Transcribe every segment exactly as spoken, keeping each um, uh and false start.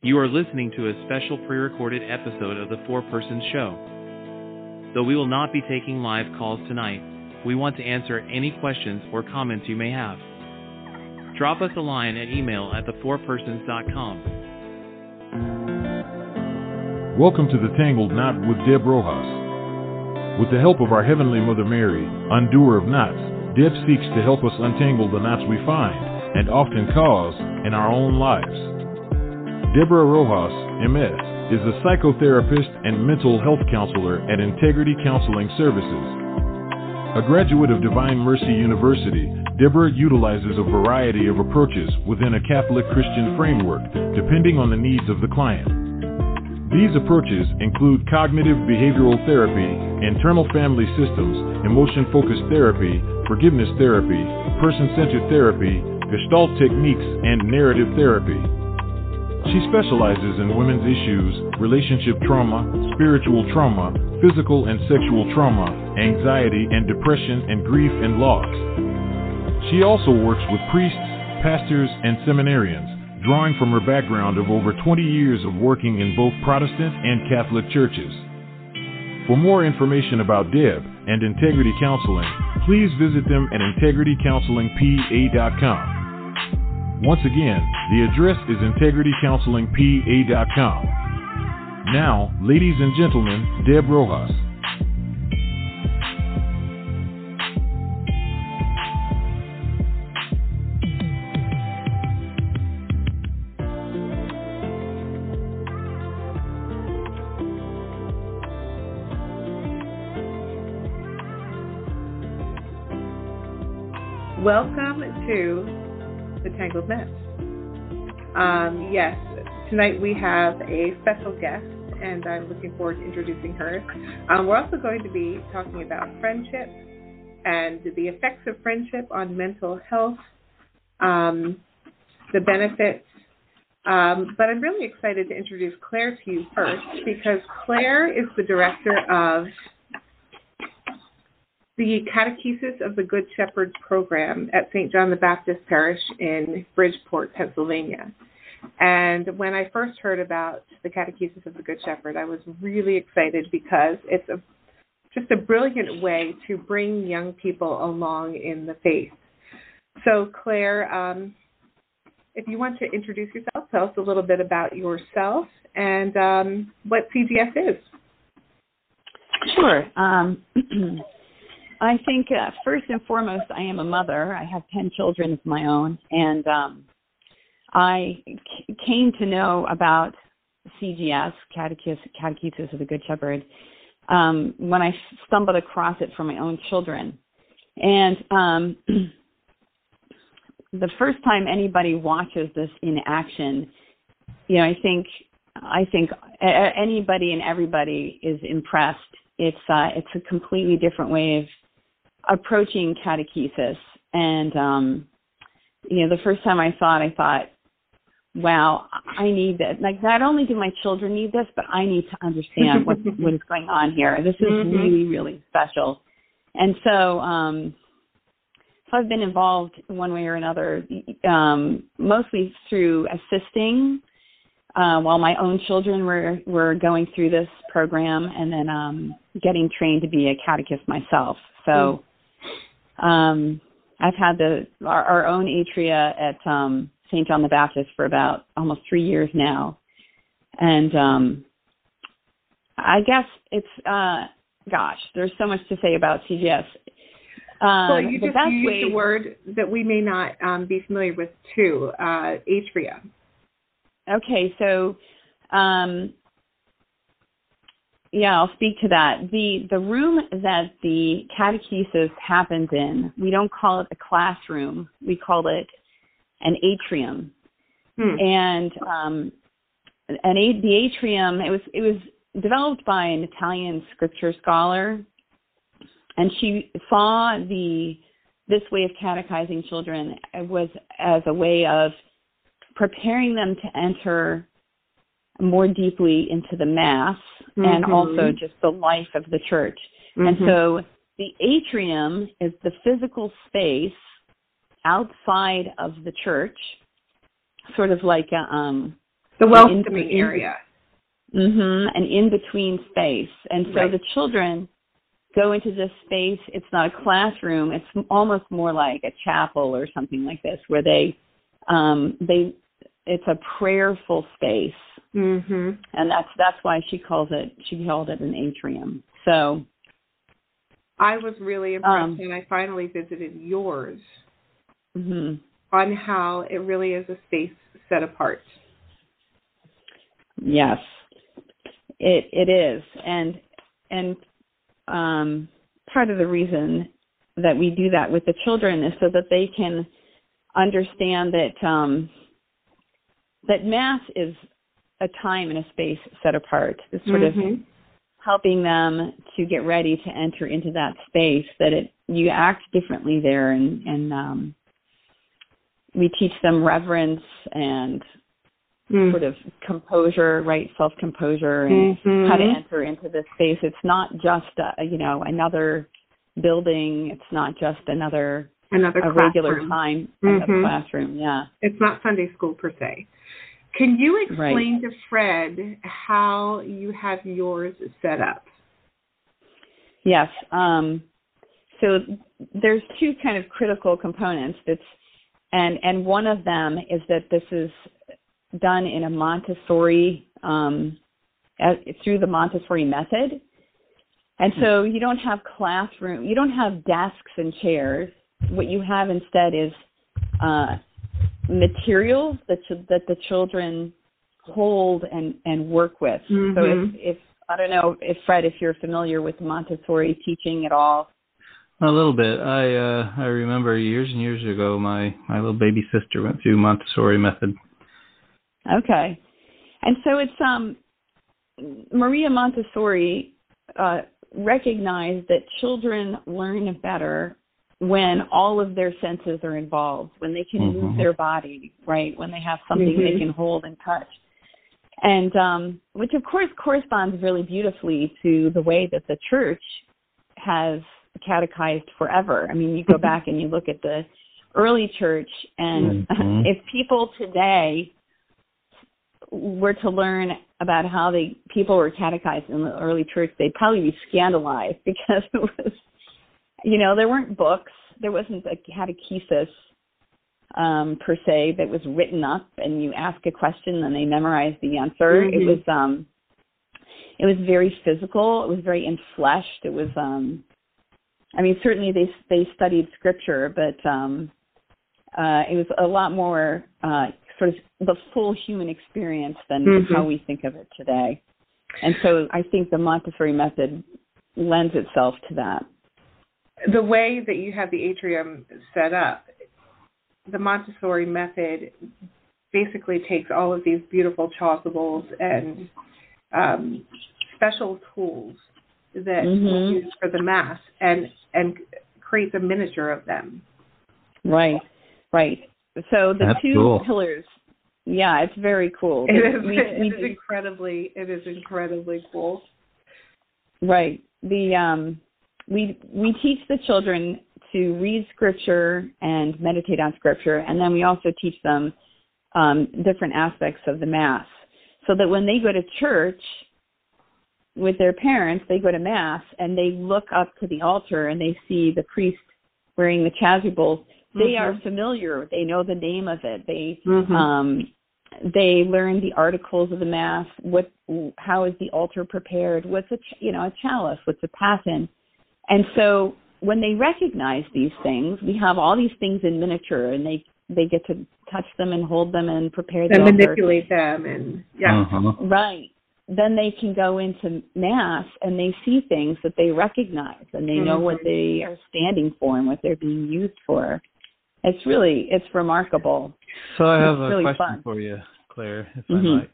You are listening to a special pre-recorded episode of the Four-Person Show. Though we will not be taking live calls tonight, we want to answer any questions or comments you may have. Drop us a line at email at the four persons dot com. Welcome to The Tangled Knot with Deb Rojas. With the help of our Heavenly Mother Mary, undoer of knots, Deb seeks to help us untangle the knots we find, and often cause, in our own lives. Deborah Rojas, M S, is a psychotherapist and mental health counselor at Integrity Counseling Services. A graduate of Divine Mercy University, Deborah utilizes a variety of approaches within a Catholic Christian framework, depending on the needs of the client. These approaches include cognitive behavioral therapy, internal family systems, emotion-focused therapy, forgiveness therapy, person-centered therapy, Gestalt techniques, and narrative therapy. She specializes in women's issues, relationship trauma, spiritual trauma, physical and sexual trauma, anxiety and depression, and grief and loss. She also works with priests, pastors, and seminarians, drawing from her background of over twenty years of working in both Protestant and Catholic churches. For more information about Deb and Integrity Counseling, please visit them at integrity counseling p a dot com. Once again, the address is integrity counseling p a dot com. Now, ladies and gentlemen, Deb Rojas. Welcome to The Tangled Knot. Um, yes, tonight we have a special guest, and I'm looking forward to introducing her. Um, we're also going to be talking about friendship and the effects of friendship on mental health, um, the benefits. Um, but I'm really excited to introduce Claire to you first, because Claire is the director of the Catechesis of the Good Shepherd program at Saint John the Baptist Parish in Bridgeport, Pennsylvania. And when I first heard about the Catechesis of the Good Shepherd, I was really excited because it's a, just a brilliant way to bring young people along in the faith. So, Claire, um, if you want to introduce yourself, tell us a little bit about yourself and um, what C G S is. Sure. Um, I think uh, first and foremost, I am a mother. I have ten children of my own, and um, I c- came to know about C G S, Catechis, Catechesis of the Good Shepherd, um, when I stumbled across it for my own children. And um, the first time anybody watches this in action, you know, I think I think a- anybody and everybody is impressed. It's uh, it's a completely different way of approaching catechesis. And, um, you know, the first time I saw it, I thought, wow, I need this. Like, not only do my children need this, but I need to understand what, what is going on here. This is mm-hmm. really, really special. And so, um, so I've been involved one way or another, um, mostly through assisting uh, while my own children were, were going through this program, and then um, getting trained to be a catechist myself. So, mm-hmm. Um, I've had the our, our own atria at um, Saint John the Baptist for about almost three years now, and um, I guess it's uh, gosh, there's so much to say about C G S. Um, well, you just used way... a word that we may not um, be familiar with too, uh, atria. Okay, so. Um, Yeah, I'll speak to that. The the room that the catechesis happens in, we don't call it a classroom. We call it an atrium. Hmm. And um, an a, the atrium, it was it was developed by an Italian scripture scholar, and she saw the this way of catechizing children was as a way of preparing them to enter more deeply into the Mass, mm-hmm. and also just the life of the church. Mm-hmm. And so the atrium is the physical space outside of the church, sort of like a, um, The welcoming in, area. Mm-hmm, an in-between space. And so right. the children go into this space. It's not a classroom. It's almost more like a chapel or something like this, where they, um, they, it's a prayerful space. Mm-hmm. And that's that's why she calls it, she called it an atrium. So I was really impressed um, when I finally visited yours mm-hmm. on how it really is a space set apart. Yes, it it is. And, and um, part of the reason that we do that with the children is so that they can understand that um, that Mass is a time and a space set apart. It's sort mm-hmm. of helping them to get ready to enter into that space, that it you act differently there, and, and um, we teach them reverence and mm. sort of composure, right, self-composure, and mm-hmm. how to enter into this space. It's not just, a, you know, another building. It's not just another, another a classroom. regular time, mm-hmm. another classroom, yeah. It's not Sunday school per se. Can you explain right. to Fred how you have yours set up? Yes. Um, so there's two kind of critical components. That's, and, and one of them is that this is done in a Montessori, um, as, through the Montessori method. And so you don't have classroom, you don't have desks and chairs. What you have instead is uh, materials that ch- that the children hold and, and work with. Mm-hmm. So if, if, I don't know if Fred, if you're familiar with Montessori teaching at all. A little bit. I uh, I remember years and years ago, my, my little baby sister went through Montessori method. Okay. And so it's um Maria Montessori uh, recognized that children learn better when all of their senses are involved, when they can mm-hmm. move their body, right, when they have something mm-hmm. they can hold and touch. And um, which, of course, corresponds really beautifully to the way that the church has catechized forever. I mean, you go back and you look at the early church, and mm-hmm. if people today were to learn about how they people were catechized in the early church, they'd probably be scandalized, because it was, you know, there weren't books, there wasn't a catechesis um, per se that was written up, and you ask a question and they memorized the answer. Mm-hmm. It was um, it was very physical. It was very enfleshed. It was, um, I mean, certainly they they studied scripture, but um, uh, it was a lot more uh, sort of the full human experience than mm-hmm. how we think of it today. And so I think the Montessori method lends itself to that. The way that you have the atrium set up, the Montessori method basically takes all of these beautiful chasubles and um, special tools that mm-hmm. we use for the Mass, and and creates a miniature of them. Right, right. So the That's two cool. pillars, yeah, it's very cool. It is, we, it we is do, incredibly, it is incredibly cool. Right. The um, we we teach the children to read scripture and meditate on scripture, and then we also teach them um, different aspects of the Mass, so that when they go to church with their parents, they go to Mass and they look up to the altar and they see the priest wearing the chasubles. They mm-hmm. are familiar. They know the name of it. They mm-hmm. um, they learn the articles of the Mass. What, how is the altar prepared? What's a ch- you know a chalice? What's a paten? And so when they recognize these things, we have all these things in miniature, and they they get to touch them and hold them and prepare the and altar. manipulate them, and yeah, uh-huh. right. Then they can go into Mass and they see things that they recognize, and they mm-hmm. know what they are standing for and what they're being used for. It's really, it's remarkable. So I have it's a really question fun. for you, Claire, if mm-hmm.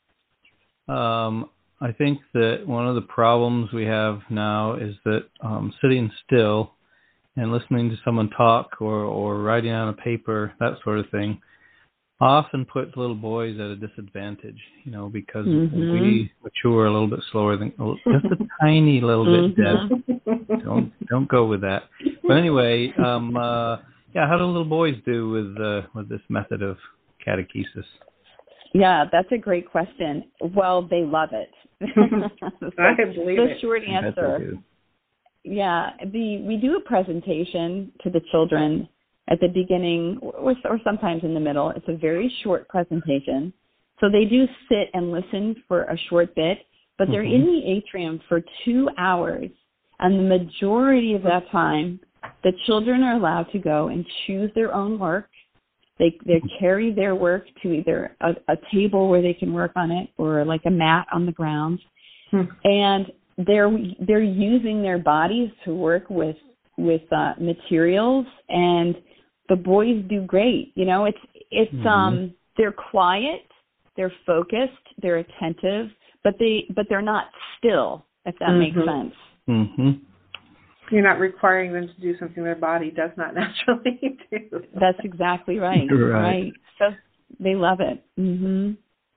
I might. Um, I think that one of the problems we have now is that um, sitting still and listening to someone talk, or, or writing on a paper, that sort of thing, often puts little boys at a disadvantage, you know, because mm-hmm. we mature a little bit slower than, just a tiny little bit, mm-hmm. Deb. Don't, don't go with that. But anyway, um, uh, yeah, how do little boys do with uh, with this method of catechesis? Yeah, that's a great question. Well, they love it. So I can believe the it. short answer, yeah, the we do a presentation to the children at the beginning or, or sometimes in the middle. It's a very short presentation. So they do sit and listen for a short bit, but they're mm-hmm. in the atrium for two hours. And the majority of that time, the children are allowed to go and choose their own work. They they carry their work to either a, a table where they can work on it or like a mat on the ground. Hmm. And they're they're using their bodies to work with with uh, materials, and the boys do great. You know, it's it's mm-hmm. um they're quiet, they're focused, they're attentive, but they but they're not still, if that mm-hmm. makes sense. Mm-hmm. You're not requiring them to do something their body does not naturally do. That's exactly right. Right. right. So they love it. Mm-hmm.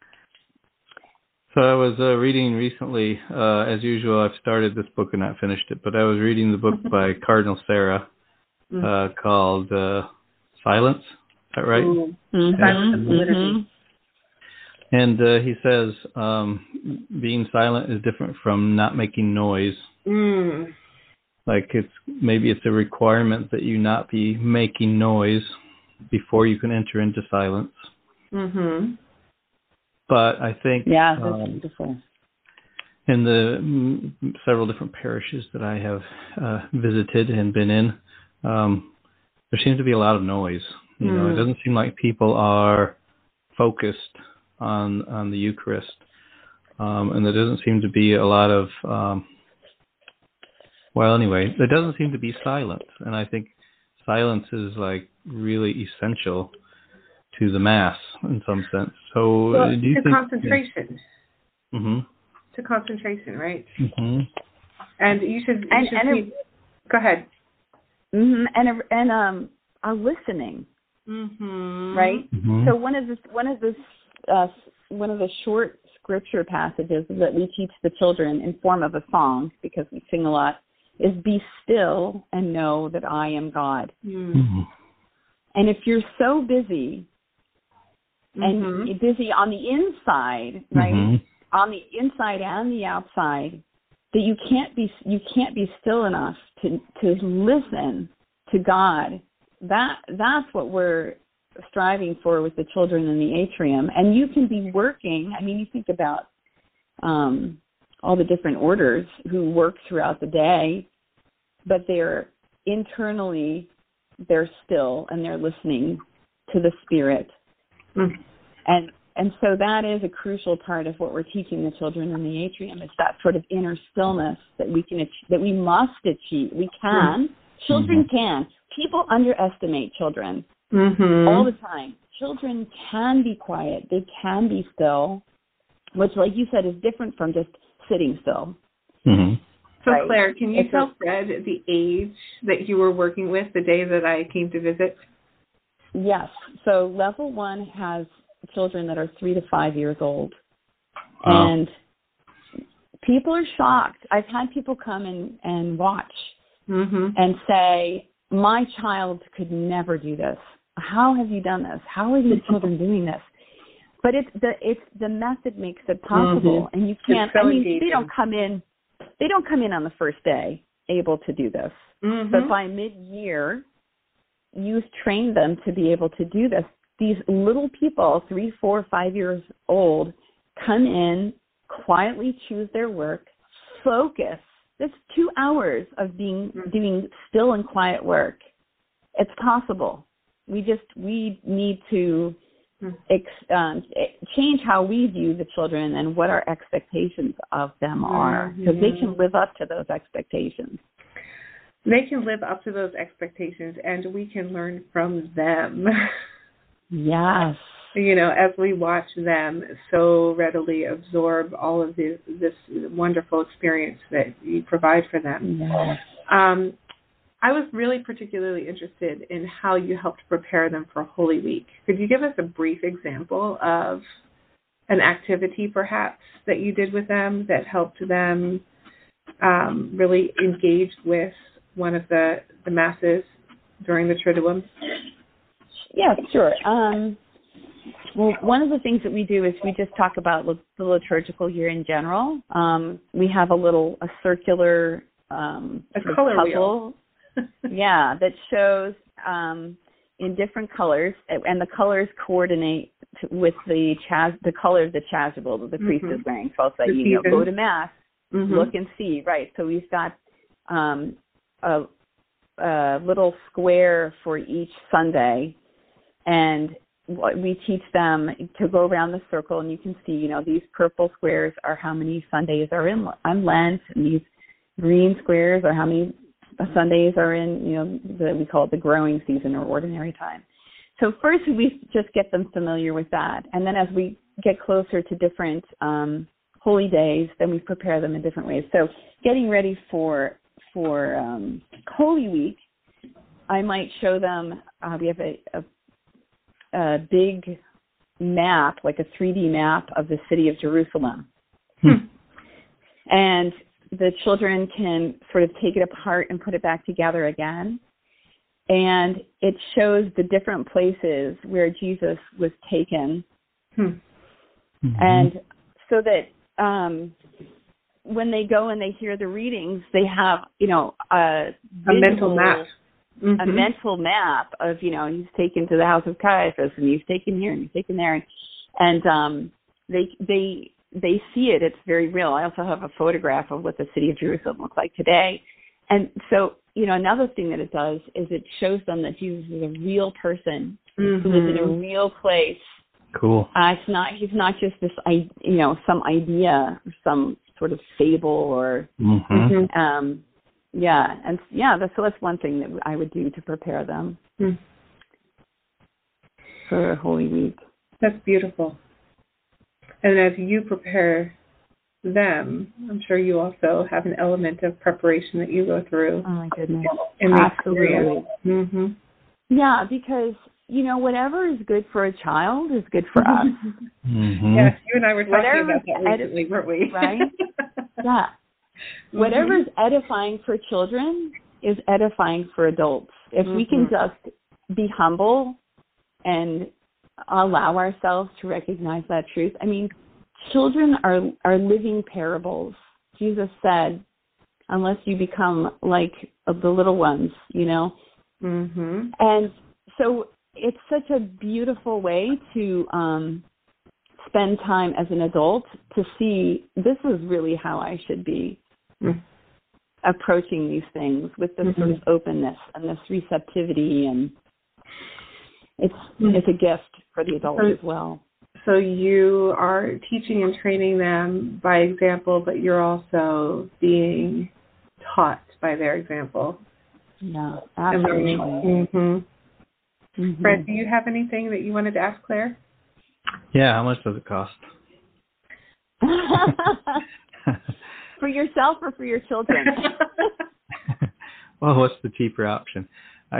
So I was uh, reading recently, uh, as usual, I've started this book and not finished it, but I was reading the book by Cardinal Sarah uh, mm-hmm. called uh, Silence. Is that right? Mm-hmm. Silence and Validity. And uh, he says um, being silent is different from not making noise. Mm. Like it's maybe it's a requirement that you not be making noise before you can enter into silence. Mm-hmm. But I think yeah, that's um, beautiful. In the m- several different parishes that I have uh, visited and been in, um, there seems to be a lot of noise. You mm. know, it doesn't seem like people are focused on on the Eucharist, um, and there doesn't seem to be a lot of um, Well, anyway, there doesn't seem to be silence, and I think silence is like really essential to the Mass in some sense. So, well, do you to think, concentration. Yeah. Mm-hmm. To concentration, right? Mm-hmm. And you should. You and, should and keep, a, go ahead. Mm-hmm, and a, and um, a listening. Mm-hmm. Right. Mm-hmm. So one of the one of the uh, one of the short scripture passages that we teach the children in form of a song, because we sing a lot, is be still and know that I am God. Mm-hmm. And if you're so busy and mm-hmm. busy on the inside, right, mm-hmm. on the inside and the outside, that you can't be you can't be still enough to to listen to God. That that's what we're striving for with the children in the atrium. And you can be working. I mean, you think about um, all the different orders who work throughout the day, but they're internally, they're still and they're listening to the Spirit. Mm. And and so that is a crucial part of what we're teaching the children in the atrium, is that sort of inner stillness that we can that we must achieve. We can. Mm. Children mm-hmm. can. People underestimate children mm-hmm. all the time. Children can be quiet. They can be still, which, like you said, is different from just sitting still. Mm-hmm. So, right. Claire, can you it's tell a, Fred the age that you were working with the day that I came to visit? Yes. So level one has children that are three to five years old. Wow. And people are shocked. I've had people come and, and watch mm-hmm. and say, my child could never do this. How have you done this? How are these children doing this? But it's the it's the method makes it possible, mm-hmm. and you can't. So I mean, engaging. they don't come in. They don't come in on the first day able to do this. Mm-hmm. But by mid-year, you've trained them to be able to do this. These little people, three, four, five years old, come in, quietly choose their work, focus. It's two hours of being mm-hmm. doing still and quiet work. It's possible. We just we need to ex, um, change how we view the children and what our expectations of them are, because mm-hmm. they can live up to those expectations. They can live up to those expectations, and we can learn from them. Yes. You know, as we watch them so readily absorb all of this, this wonderful experience that you provide for them. Yes. Um, I was really particularly interested in how you helped prepare them for Holy Week. Could you give us a brief example of an activity, perhaps, that you did with them that helped them um, really engage with one of the, the masses during the Triduum? Yeah, sure. Um, Well, one of the things that we do is we just talk about the liturgical year in general. Um, we have a little a circular um, a color puzzle, wheel. yeah, that shows um, in different colors, and the colors coordinate with the chas the color of the chasuble that the priest mm-hmm. is wearing. So I'll say, the you know, go to mass, mm-hmm. look and see, right? So we've got um, a, a little square for each Sunday, and we teach them to go around the circle, and you can see, you know, these purple squares are how many Sundays are in on Lent, and these green squares are how many Sundays are in, you know, the, we call it the growing season or ordinary time. So first we just get them familiar with that, and then as we get closer to different um, holy days, then we prepare them in different ways. So getting ready for for um, Holy Week, I might show them. Uh, we have a, a a big map, like a three D map of the city of Jerusalem. Hmm. And the children can sort of take it apart and put it back together again. And it shows the different places where Jesus was taken. Hmm. Mm-hmm. And so that um, when they go and they hear the readings, they have, you know, a, a mental map. Mm-hmm. A mental map of, you know, he's taken to the house of Caiaphas, and he's taken here, and he's taken there, and, and um, they they they see it. It's very real. I also have a photograph of what the city of Jerusalem looks like today, and so, you know, another thing that it does is it shows them that Jesus is a real person mm-hmm. who is in a real place. Cool. Uh, it's not. He's not just this, you know, some idea, or some sort of fable, or. Mm-hmm. Um, Yeah, and yeah, that's, so that's one thing that I would do to prepare them hmm. for Holy Week. That's beautiful. And as you prepare them, I'm sure you also have an element of preparation that you go through. Oh my goodness! In Absolutely. Mm-hmm. Yeah, because you know, whatever is good for a child is good for us. Mm-hmm. Yes, you and I were talking whatever about that recently, ed- weren't we? Right? Yeah. Whatever is edifying for children is edifying for adults. If mm-hmm. we can just be humble and allow ourselves to recognize that truth. I mean, children are are living parables. Jesus said, unless you become like the little ones, you know. Mm-hmm. And so it's such a beautiful way to um, spend time as an adult to see this is really how I should be mm-hmm. approaching these things, with this mm-hmm. sort of openness and this receptivity, and it's mm-hmm. it's a gift for the adult so, as well. So you are teaching and training them by example, but you're also being taught by their example. Yeah, absolutely. Mm-hmm. Mm-hmm. Fred, do you have anything that you wanted to ask Claire? Yeah, how much does it cost? For yourself or for your children? Well, what's the cheaper option? I,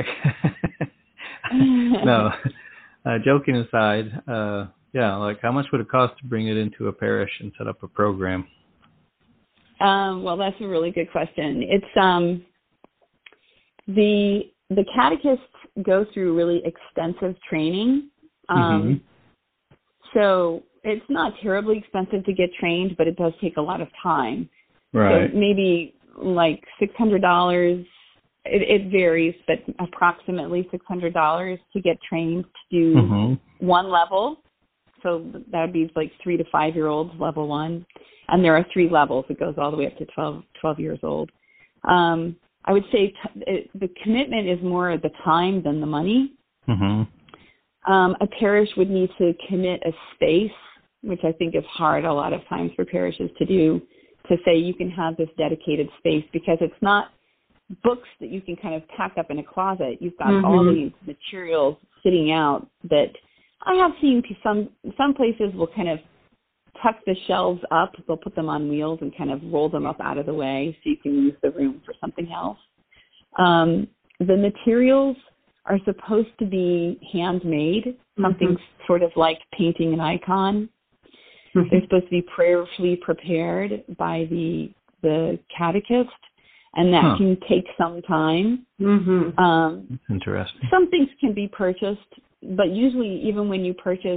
no, uh, joking aside, uh, yeah, like how much would it cost to bring it into a parish and set up a program? Um, well, that's a really good question. It's um, the the catechists go through really extensive training. Um, mm-hmm. So it's not terribly expensive to get trained, but it does take a lot of time. Right. So maybe like six hundred dollars. It, it varies, but approximately six hundred dollars to get trained to do mm-hmm. one level. So that would be like three to five year olds, level one. And there are three levels. It goes all the way up to twelve, twelve years old. Um, I would say t- it, the commitment is more the time than the money. Mm-hmm. Um, a parish would need to commit a space, which I think is hard a lot of times for parishes to do, to say you can have this dedicated space, because it's not books that you can kind of pack up in a closet. You've got mm-hmm. all these materials sitting out that I have seen some, some places will kind of tuck the shelves up. They'll put them on wheels and kind of roll them up out of the way so you can use the room for something else. Um, the materials are supposed to be handmade, something mm-hmm. sort of like painting an icon. Mm-hmm. They're supposed to be prayerfully prepared by the the catechist, and that huh. can take some time. Mm-hmm. Um, That's interesting. Some things can be purchased, but usually even when you purchase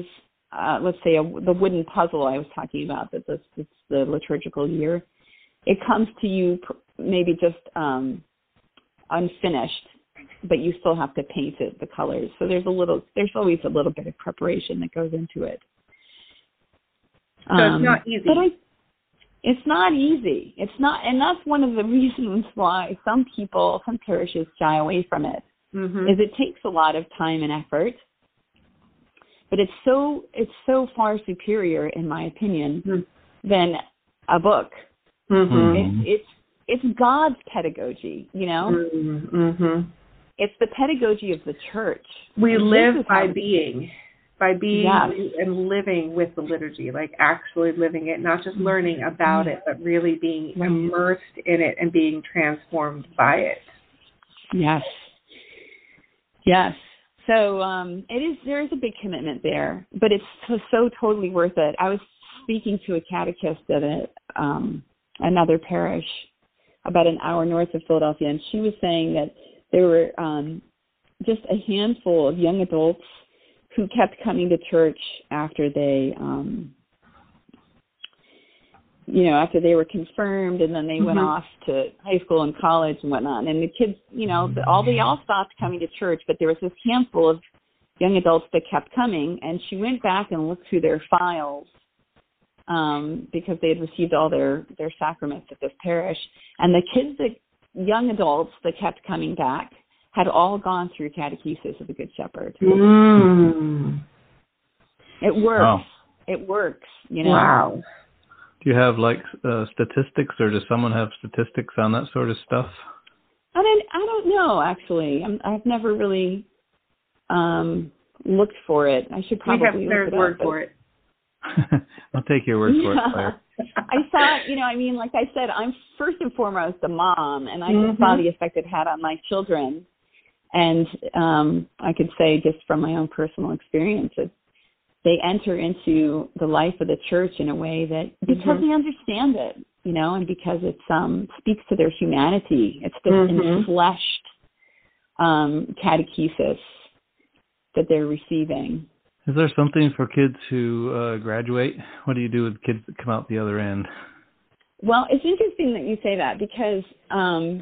uh, let's say, a, the wooden puzzle I was talking about, that this, it's the liturgical year, it comes to you maybe just um, unfinished, but you still have to paint it, the colors. So there's a little, there's always a little bit of preparation that goes into it. So um, it's not easy. But I, it's not easy. It's not, and that's one of the reasons why some people, some parishes shy away from it. Mm-hmm. Is it takes a lot of time and effort, but it's so it's so far superior, in my opinion, mm-hmm. than a book. Mm-hmm. It, it's it's God's pedagogy, you know. Mm-hmm. It's the pedagogy of the church. We and live by being, by being yes. and living with the liturgy, like actually living it, not just learning about it, but really being immersed in it and being transformed by it. Yes. Yes. So um, it is. There is a big commitment there, but it's so, so totally worth it. I was speaking to a catechist at a, um, another parish about an hour north of Philadelphia, and she was saying that there were um, just a handful of young adults who kept coming to church after they, um, you know, after they were confirmed, and then they mm-hmm. went off to high school and college and whatnot. And the kids, you know, all they all stopped coming to church, but there was this handful of young adults that kept coming. And she went back and looked through their files um, because they had received all their, their sacraments at this parish. And the kids, that young adults that kept coming back, had all gone through catechesis of the Good Shepherd. Mm. It works. Wow. It works, you know. Wow. Do you have like uh, statistics, or does someone have statistics on that sort of stuff? I don't. I don't know. Actually, I'm, I've never really um, looked for it. I should probably. We have Claire's word for it. I'll take your word for yeah. it, Claire. I saw. You know, I mean, like I said, I'm first and foremost a mom, and I mm-hmm. just saw the effect it had on my children. And um, I could say, just from my own personal experience, it, they enter into the life of the church in a way that because mm-hmm. they understand it, you know, and because it um, speaks to their humanity. It's this mm-hmm. enfleshed um, catechesis that they're receiving. Is there something for kids who uh, graduate? What do you do with kids that come out the other end? Well, it's interesting that you say that, because um,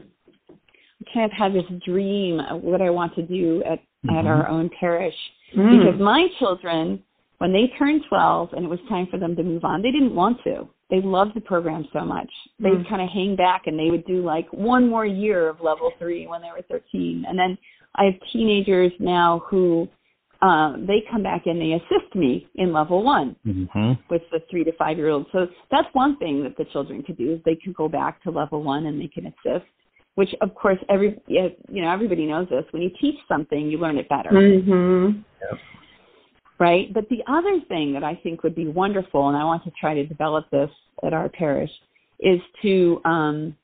I kind of have this dream of what I want to do at, mm-hmm. at our own parish. Mm. Because my children, when they turned twelve and it was time for them to move on, they didn't want to. They loved the program so much. They mm. would kind of hang back, and they would do like one more year of level three when they were thirteen. And then I have teenagers now who uh, they come back and they assist me in level one mm-hmm. with the three to five year olds. So that's one thing that the children could do, is they can go back to level one and they can assist. Which, of course, every you know everybody knows this. When you teach something, you learn it better. Mm-hmm. Yep. Right? But the other thing that I think would be wonderful, and I want to try to develop this at our parish, is to um,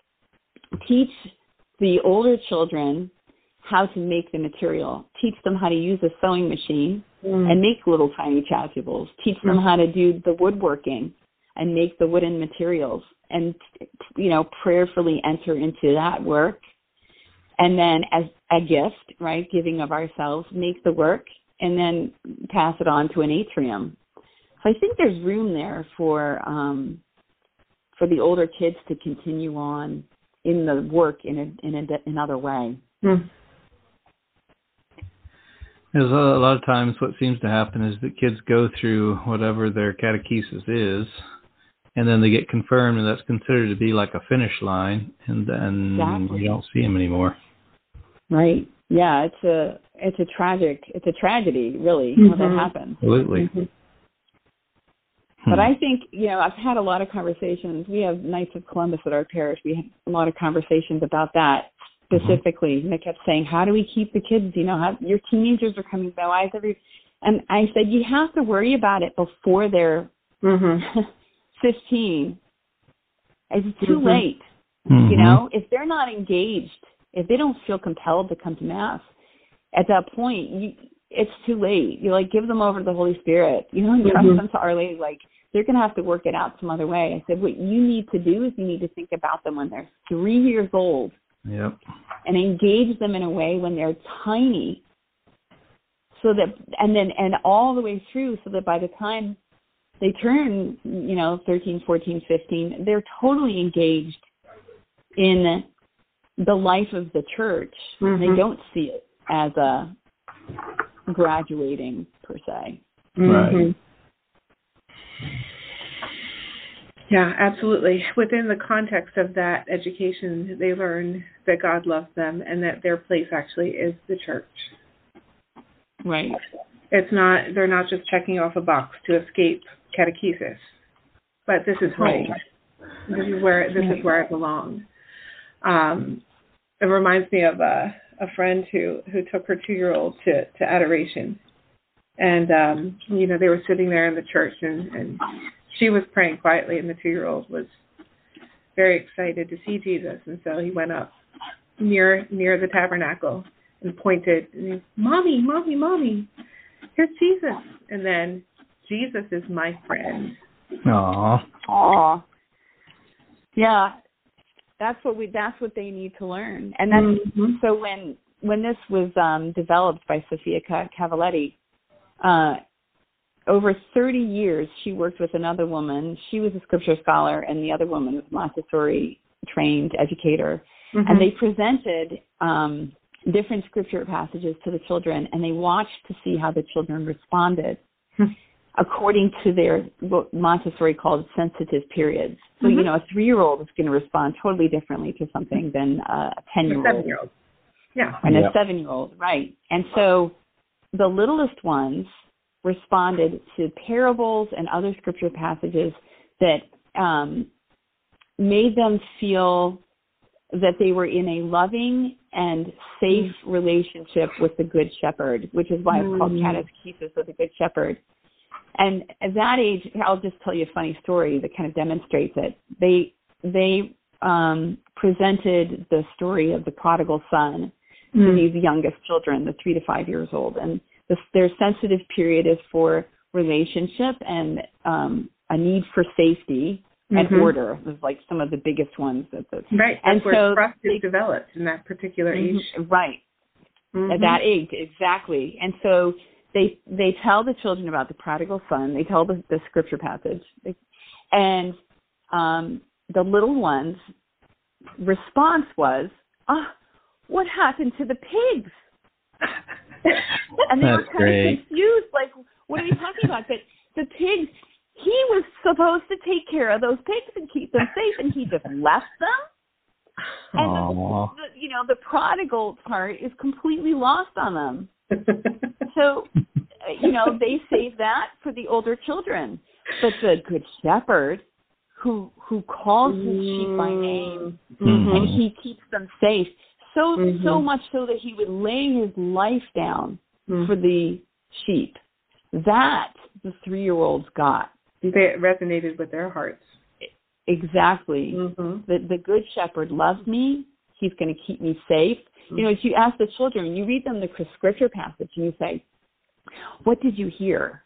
teach the older children how to make the material. Teach them how to use a sewing machine mm. and make little tiny chasubles. Teach them mm. how to do the woodworking and make the wooden materials, and, you know, prayerfully enter into that work. And then as a gift, right, giving of ourselves, make the work and then pass it on to an atrium. So I think there's room there for um, for the older kids to continue on in the work in a, in a, another way. Mm. There's a lot of times what seems to happen is that kids go through whatever their catechesis is, and then they get confirmed, and that's considered to be like a finish line, and then exactly. you don't see them anymore. Right. Yeah, it's a it's a tragic it's a tragedy, really, mm-hmm. when that happens. Absolutely. Mm-hmm. Hmm. But I think, you know, I've had a lot of conversations. We have Knights of Columbus at our parish. We had a lot of conversations about that specifically. Mm-hmm. And they kept saying, "How do we keep the kids? You know, how, your teenagers are coming by. Why is every?" And I said, you have to worry about it before they're mm-hmm. fifteen. It's too mm-hmm. late. Mm-hmm. You know, if they're not engaged, if they don't feel compelled to come to Mass, at that point, you, it's too late. You like give them over to the Holy Spirit. You know, and trust mm-hmm. them to Our Lady. Like they're going to have to work it out some other way. I said, what you need to do is you need to think about them when they're three years old. Yep. And engage them in a way when they're tiny, so that, and then, and all the way through, so that by the time they turn, you know, thirteen, fourteen, fifteen, they're totally engaged in the life of the church. Mm-hmm. They don't see it as a graduating per se. Right. Mm-hmm. Yeah, absolutely. Within the context of that education, they learn that God loves them and that their place actually is the church. Right. It's not, they're not just checking off a box to escape catechesis, but this is home. Right. This is where, this right. is where I belong. Um, it reminds me of a, a friend who, who took her two-year-old to, to adoration. And, um, you know, they were sitting there in the church and, and she was praying quietly, and the two-year-old was very excited to see Jesus. And so he went up near near the tabernacle and pointed, and he, Mommy, Mommy, Mommy, here's Jesus. And then, Jesus is my friend. Aww. Aww. Yeah, that's what we. That's what they need to learn. And that's mm-hmm. so when when this was um, developed by Sophia Cavalletti, uh, over thirty years, she worked with another woman. She was a scripture scholar, and the other woman was a Montessori-trained educator. Mm-hmm. And they presented um, different scripture passages to the children, and they watched to see how the children responded according to their, what Montessori called sensitive periods. So, mm-hmm. you know, a three-year-old is going to respond totally differently to something than a ten-year-old. A seven-year-old. Yeah. And yeah. a seven-year-old, right. And so the littlest ones responded to parables and other scripture passages that um, made them feel that they were in a loving and safe mm. relationship with the Good Shepherd, which is why it's called mm. Catechesis of the Good Shepherd. And at that age, I'll just tell you a funny story that kind of demonstrates it. They they um, presented the story of the prodigal son mm. to these youngest children, the three to five years old, and This, their sensitive period is for relationship and um, a need for safety mm-hmm. and order. It's like some of the biggest ones. That the, right. That's and where so trust they, is developed in that particular mm-hmm, age. Right. Mm-hmm. At that age, exactly. And so they they tell the children about the prodigal son. They tell the, the scripture passage. And um, the little one's response was, ah, what happened to the pigs? And they That's were kind great. of confused, like, what are you talking about? That the pigs, he was supposed to take care of those pigs and keep them safe, and he just left them? And, the, the, you know, the prodigal part is completely lost on them. So, you know, they save that for the older children. But the Good Shepherd, who who calls his sheep by name, mm-hmm. and he keeps them safe, So mm-hmm. so much so that he would lay his life down mm-hmm. for the sheep. That the three-year-olds got. They resonated with their hearts. Exactly. Mm-hmm. The, the Good Shepherd loves me. He's going to keep me safe. Mm-hmm. You know, if you ask the children, you read them the scripture passage, and you say, what did you hear?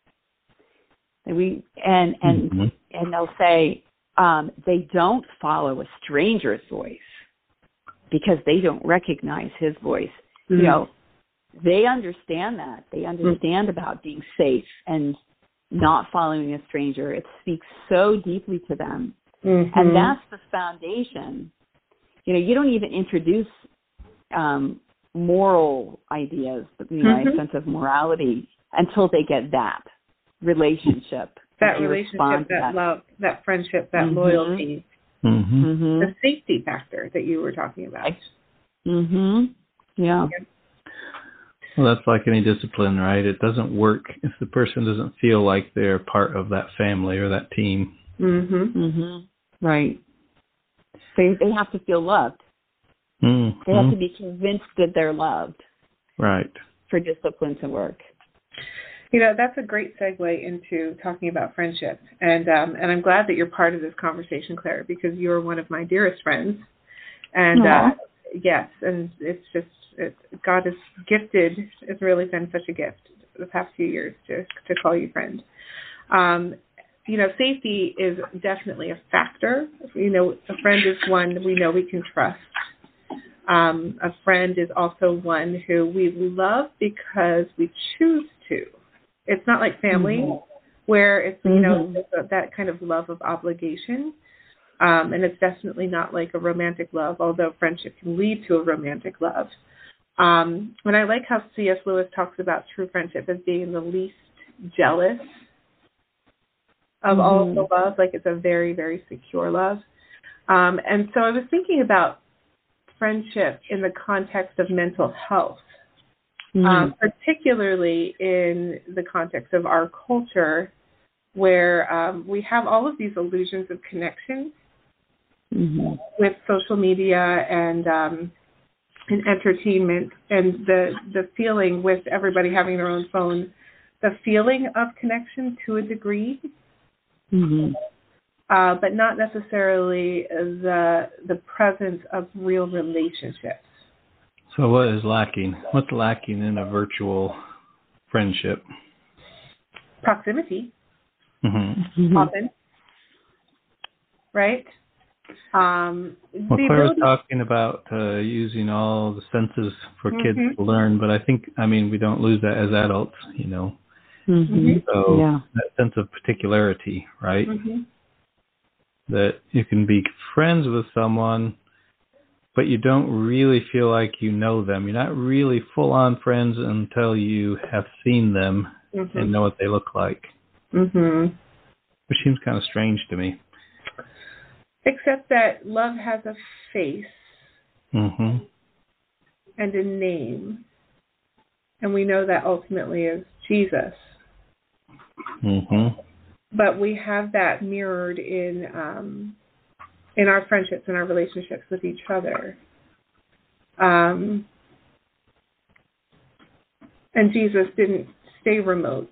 And we and and, mm-hmm. and they'll say, um, they don't follow a stranger's voice, because they don't recognize his voice. Mm-hmm. You know, they understand that. They understand mm-hmm. about being safe and not following a stranger. It speaks so deeply to them. Mm-hmm. And that's the foundation. You know, you don't even introduce um, moral ideas, you know, mm-hmm. a sense of morality until they get that relationship. That relationship, that, that love, that friendship, that mm-hmm. loyalty. Mm-hmm. Mm-hmm. The safety factor that you were talking about. Mm-hmm. Yeah. Well, that's like any discipline, right? It doesn't work if the person doesn't feel like they're part of that family or that team. Mm-hmm. Mm-hmm. Right. They they have to feel loved. Mm-hmm. They have to be convinced that they're loved. Right. For discipline to work. You know, that's a great segue into talking about friendship. And um, and I'm glad that you're part of this conversation, Claire, because you're one of my dearest friends. And uh, yes, and it's just, it, God has gifted, it's really been such a gift the past few years to, to call you friend. Um, you know, safety is definitely a factor. You know, a friend is one we know we can trust. Um, a friend is also one who we love because we choose to. It's not like family, mm-hmm. where it's, you know, mm-hmm. that kind of love of obligation. Um, and it's definitely not like a romantic love, although friendship can lead to a romantic love. Um, and I like how C S Lewis talks about true friendship as being the least jealous of mm-hmm. all of the love. Like it's a very, very secure love. Um, and so I was thinking about friendship in the context of mental health, mm-hmm. um, particularly in the context of our culture, where um, we have all of these illusions of connection mm-hmm. with social media and um, and entertainment, and the the feeling with everybody having their own phone, the feeling of connection to a degree, mm-hmm. uh, but not necessarily the the presence of real relationships. So what is lacking? What's lacking in a virtual friendship? Proximity. Mm-hmm. Often. Right? Um, well, Claire was talking about uh, using all the senses for mm-hmm. kids to learn, but I think, I mean, we don't lose that as adults, you know. Mm-hmm. So yeah. that sense of particularity, right? Mm-hmm. That you can be friends with someone, but you don't really feel like you know them. You're not really full-on friends until you have seen them mm-hmm. and know what they look like. Mm-hmm. Which seems kind of strange to me. Except that love has a face mm-hmm. and a name. And we know that ultimately is Jesus. Mm-hmm. But we have that mirrored in um, in our friendships and our relationships with each other. Um, and Jesus didn't stay remote.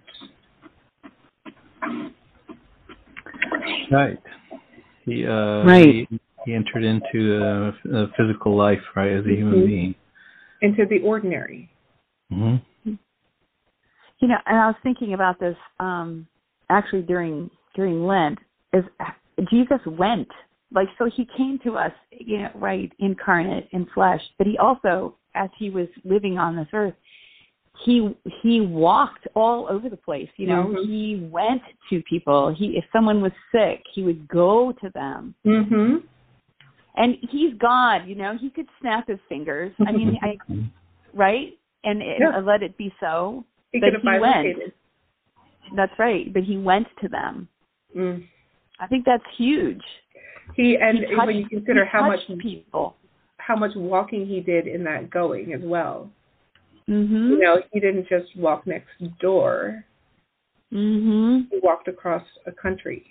Right. He, uh, right. he, he entered into a, a physical life, right, as a human mm-hmm. being. Into the ordinary. Mm-hmm. You know, and I was thinking about this um, actually during during Lent. Is Jesus went, like, so he came to us, you know, right, incarnate in flesh, but he also, as he was living on this earth, he he walked all over the place, you know. Mm-hmm. He went to people. He if someone was sick, he would go to them. Mm-hmm. And he's God, you know. He could snap his fingers. I mean, I, right? And it, yeah. let it be so. He but could have he went. went. That's right. But he went to them. Mm. I think that's huge. He and he touched, when you consider how much people, how much walking he did in that going as well. Mm-hmm. You know, he didn't just walk next door. Mm-hmm. He walked across a country.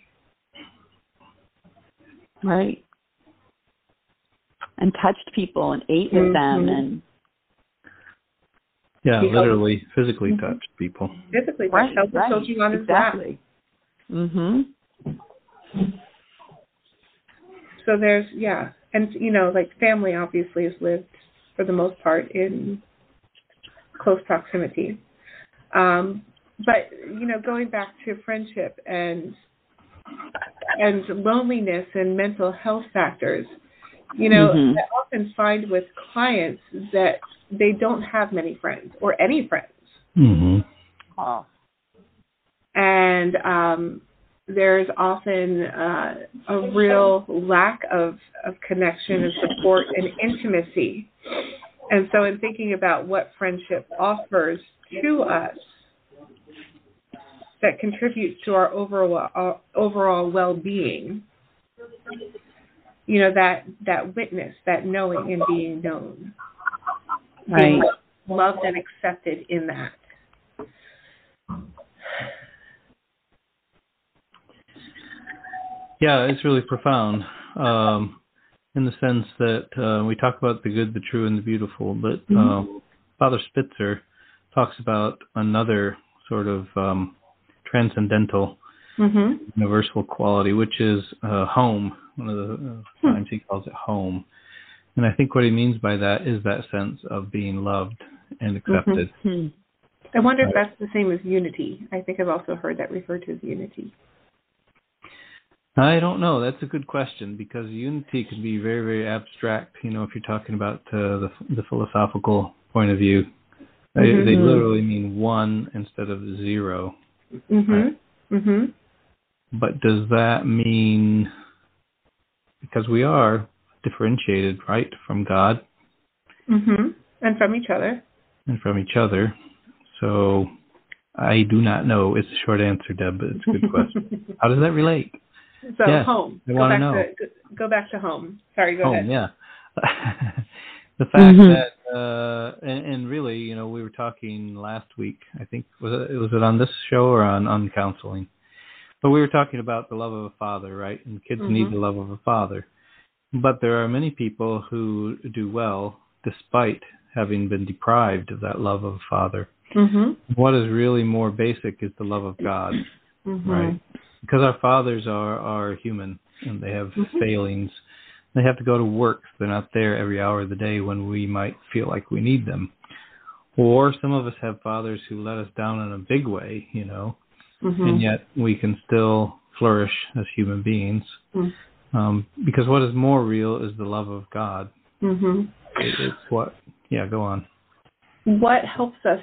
Right. And touched people and ate with mm-hmm. them and yeah, he literally, helped. physically mm-hmm. touched people. Physically touched, right, helped right. the children on his exactly. lap. Mm-hmm. So there's yeah, and you know, like family obviously has lived for the most part in close proximity. Um, but, you know, going back to friendship and and loneliness and mental health factors, you know, mm-hmm. I often find with clients that they don't have many friends or any friends. Mm-hmm. Oh. And um, there's often uh, a real lack of, of connection and support and intimacy. And so in thinking about what friendship offers to us that contributes to our overall uh, overall well-being, you know, that, that witness, that knowing and being known. Right. Being loved and accepted in that. Yeah, it's really profound. Um, in the sense that uh, we talk about the good, the true, and the beautiful, but mm-hmm. um, Father Spitzer talks about another sort of um, transcendental, mm-hmm. universal quality, which is uh, home. One of the uh, times he calls it home. And I think what he means by that is that sense of being loved and accepted. Mm-hmm. I wonder right. if that's the same as unity. I think I've also heard that referred to as unity. I don't know. That's a good question, because unity can be very, very abstract. You know, if you're talking about uh, the the philosophical point of view, they, mm-hmm. they literally mean one instead of zero. Mm-hmm. Right? Mm-hmm. But does that mean, because we are differentiated, right, from God? Mm-hmm. And from each other. And from each other. So I do not know. It's a short answer, Deb, but it's a good question. How does that relate? So yes, home. I go back know. to go back to home. Sorry, go home, ahead. Yeah. The fact mm-hmm. that, uh, and, and really, you know, we were talking last week. I think was it was it on this show or on on counseling? But we were talking about the love of a father, right? And kids mm-hmm. need the love of a father. But there are many people who do well despite having been deprived of that love of a father. Mm-hmm. What is really more basic is the love of God, mm-hmm. right? Because our fathers are, are human and they have mm-hmm. failings. They have to go to work. They're not there every hour of the day when we might feel like we need them. Or some of us have fathers who let us down in a big way, you know, mm-hmm. and yet we can still flourish as human beings. Mm-hmm. Um, because what is more real is the love of God. Mm-hmm. It, it's what, yeah, go on. What helps us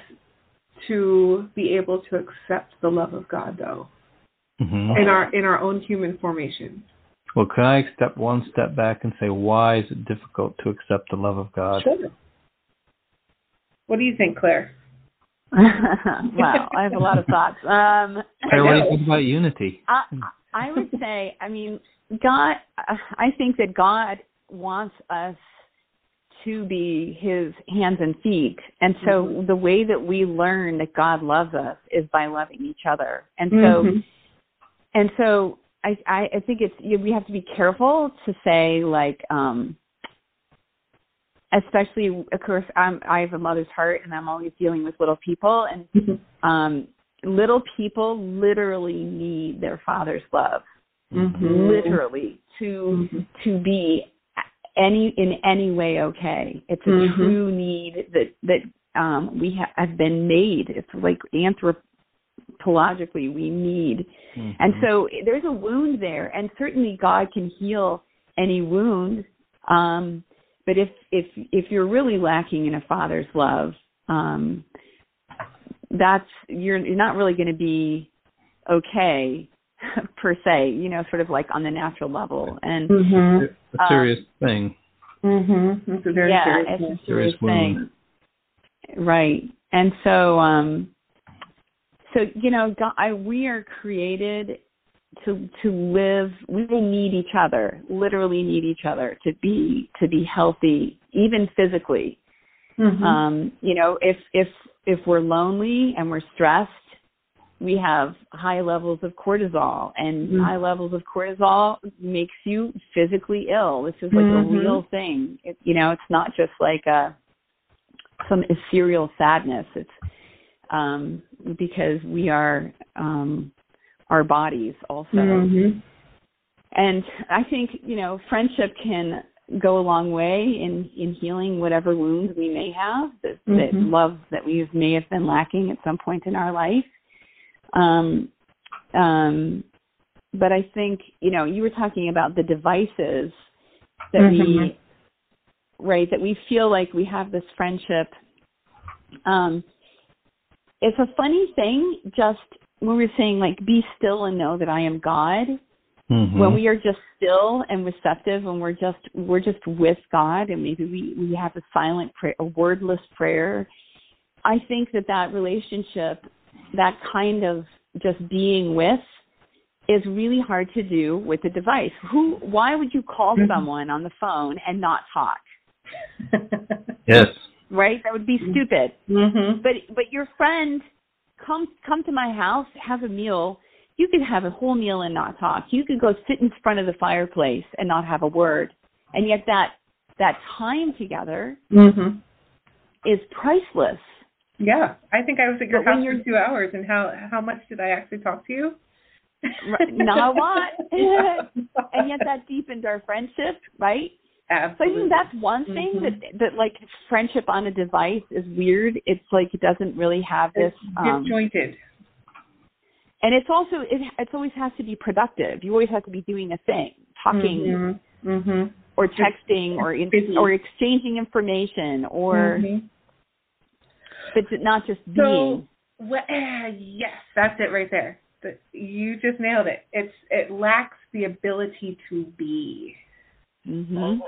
to be able to accept the love of God, though, mm-hmm. in our in our own human formation? Well, can I step one step back and say, why is it difficult to accept the love of God? Sure. What do you think, Claire? Wow, I have a lot of thoughts. Um, Claire, what do you think about unity? I, I would say, I mean, God, I think that God wants us to be his hands and feet. And so mm-hmm. the way that we learn that God loves us is by loving each other. And so, mm-hmm. and so I, I, I think it's, you know, we have to be careful to say, like, um, especially, of course, I'm, I have a mother's heart and I'm always dealing with little people, and mm-hmm. um, little people literally need their father's love, mm-hmm. literally to, mm-hmm. to be any in any way okay. It's a mm-hmm. true need that that um, we ha- have been made. It's like anthropologically we need, mm-hmm. and so there's a wound there, and certainly God can heal any wound. Um, but if if if you're really lacking in a father's love, um, that's you're you're not really going to be okay per se, you know, sort of like on the natural level. And mm-hmm. it's a serious um, thing. Mm-hmm. It's a very yeah, serious, it's thing. a serious, serious thing. Right. And so, um, so, you know, God, I, we are created to, to live, we need each other, literally need each other to be, to be healthy, even physically. Mm-hmm. Um, you know, if, if, if we're lonely and we're stressed, we have high levels of cortisol, and mm-hmm. high levels of cortisol makes you physically ill. This is like mm-hmm. a real thing. It, you know, it's not just like a, some ethereal sadness. It's um, because we are um, our bodies also. Mm-hmm. And I think, you know, friendship can go a long way in, in healing whatever wounds we may have, that, mm-hmm. that love that we may have been lacking at some point in our life. Um, um, but I think, you know, you were talking about the devices that mm-hmm. we, right, that we feel like we have this friendship. Um, it's a funny thing, just when we're saying, like, be still and know that I am God, mm-hmm. when we are just still and receptive and we're just, we're just with God, and maybe we, we have a silent prayer, a wordless prayer. I think that that relationship, that kind of just being with, is really hard to do with a device. Who? Why would you call mm-hmm. someone on the phone and not talk? Yes. Right? That would be stupid. Mm-hmm. But but your friend, come come to my house, have a meal. You could have a whole meal and not talk. You could go sit in front of the fireplace and not have a word. And yet that that time together mm-hmm. is priceless. Yeah, I think I was at your but house for two hours, and how how much did I actually talk to you? Not a lot. And yet that deepened our friendship, right? Absolutely. So I think that's one thing mm-hmm. that, that, like, friendship on a device is weird. It's like it doesn't really have this... It's disjointed. Um, and it's also it it's always has to be productive. You always have to be doing a thing, talking mm-hmm. Mm-hmm. or texting or in, or exchanging information or mm-hmm. but not just being. So, well, uh, yes, that's it right there. The, you just nailed it. It's it lacks the ability to be. Mm-hmm.